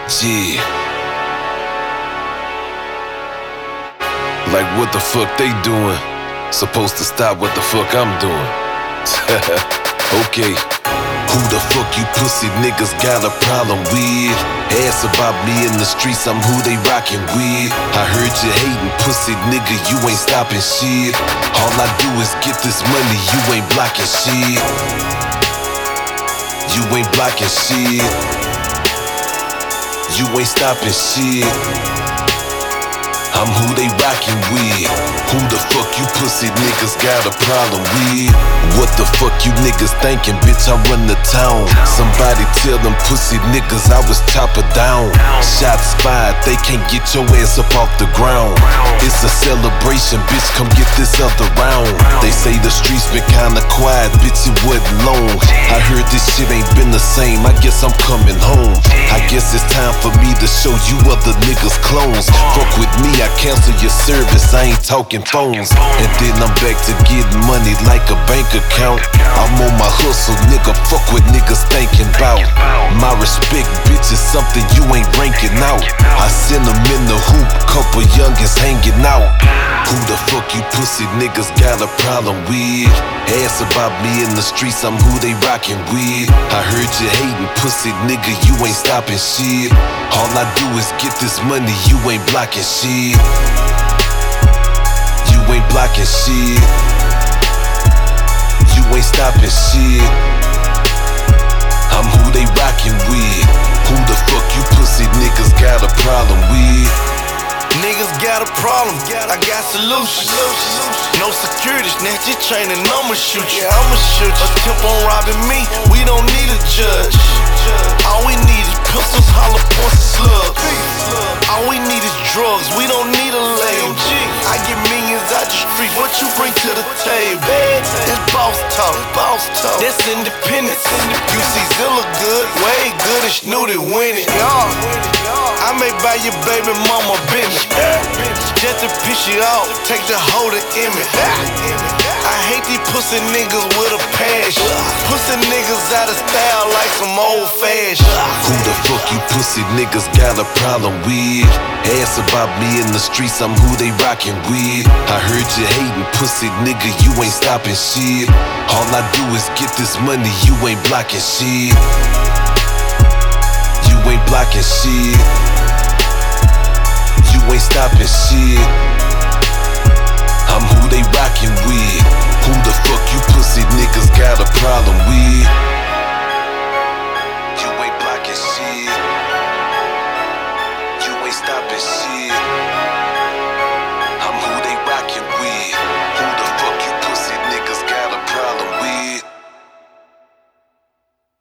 Yeah. Like what the fuck they doing? Supposed to stop what the fuck I'm doing. Okay. Who the fuck you pussy niggas got a problem with? Ask about me in the streets, I'm who they rockin' with. I heard you hatin', pussy nigga, you ain't stopping shit. All I do is get this money, you ain't blocking shit. You ain't blocking shit. You ain't stopping shit. I'm who they rockin' with. Who the fuck you pussy niggas got a problem with? What the fuck you niggas thinking, bitch, I run the town. Somebody tell them pussy niggas I was chopper down. Shots fired, they can't get your ass up off the ground. It's a celebration, bitch, come get this other round. They say the streets been kinda quiet, bitch, it wasn't long. I heard this shit ain't been the same, I guess I'm coming home. I guess it's time for me to show you other niggas clones. Fuck with me, I cancel your service, I ain't talking phones. And then I'm back to getting money like a bank account. I'm on my hustle, nigga, fuck what niggas thinking about. My respect, bitch, is something you ain't ranking out. I send them in the hoop, couple youngins hanging out. Who the fuck you pussy niggas got a problem with? Ask about me in the streets, I'm who they rockin' with. I heard you hatin', pussy nigga, you ain't stopping shit. All I do is get this money, you ain't blocking shit. You ain't blocking shit. You ain't stopping shit. I'm who they rockin' with. Who the fuck you pussy niggas got a problem with? Niggas got a problem, I got solutions. No security, snatch your chain and I'ma shoot you. Attempt on robbing me, we don't need a judge. All we need is pistols, hollow points, and slugs. All we need is drugs, we don't need a label. I get millions out the street, what you bring to the table? It's boss talk, that's independence. You see Zilla good, way good, and Snooty winning. I may buy your baby mama business, just to piss you off, take the whole image. I hate these pussy niggas with a passion. Pussy niggas out of style like some old fashioned. Who the fuck you pussy niggas got a problem with? Ask about me in the streets, I'm who they rockin' with. I heard you hatin', pussy nigga, you ain't stopping shit. All I do is get this money, you ain't blocking shit. You ain't blocking shit. You ain't stopping shit. I'm who they rockin' with. Who the fuck you pussy niggas got a problem with?